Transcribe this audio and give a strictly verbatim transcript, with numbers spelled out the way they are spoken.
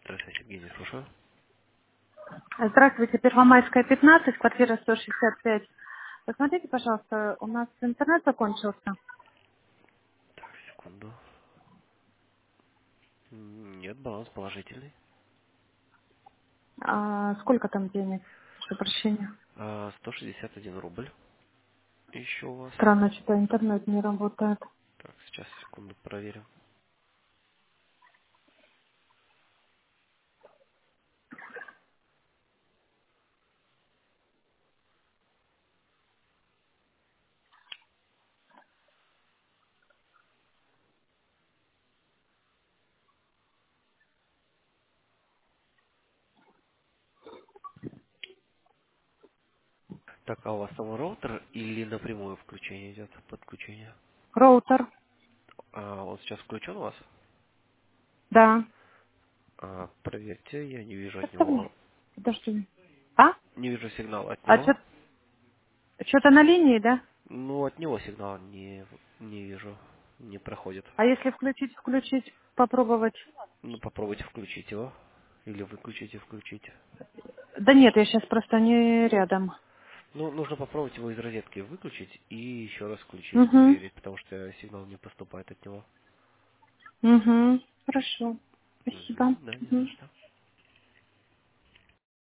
Здравствуйте, Евгений, слушаю. Здравствуйте, Первомайская, пятнадцать, квартира сто шестьдесят пять. Посмотрите, пожалуйста, у нас интернет закончился. Так, секунду. М, Нет, баланс положительный. А, сколько там денег? Прошу прощения. А, сто шестьдесят один рубль. Еще у вас. Странно, что интернет не работает. Так, сейчас, секунду, проверим. Так, а у вас там роутер или напрямую включение идет, подключение? Роутер? А, он сейчас включен у вас? Да. А, проверьте, я не вижу от Представляете? него. Подожди. А? Не вижу сигнал от А него. что-то на линии, да? Ну, от него сигнал не, не вижу, не проходит. А если включить, включить, попробовать? Ну, попробуйте включить его. Или выключить и включить. Да нет, я сейчас просто не рядом. Ну, нужно попробовать его из розетки выключить и еще раз включить, Угу. проверить, потому что сигнал не поступает от него. Угу. Хорошо. Спасибо. Мгм, да, не за Мгм. что.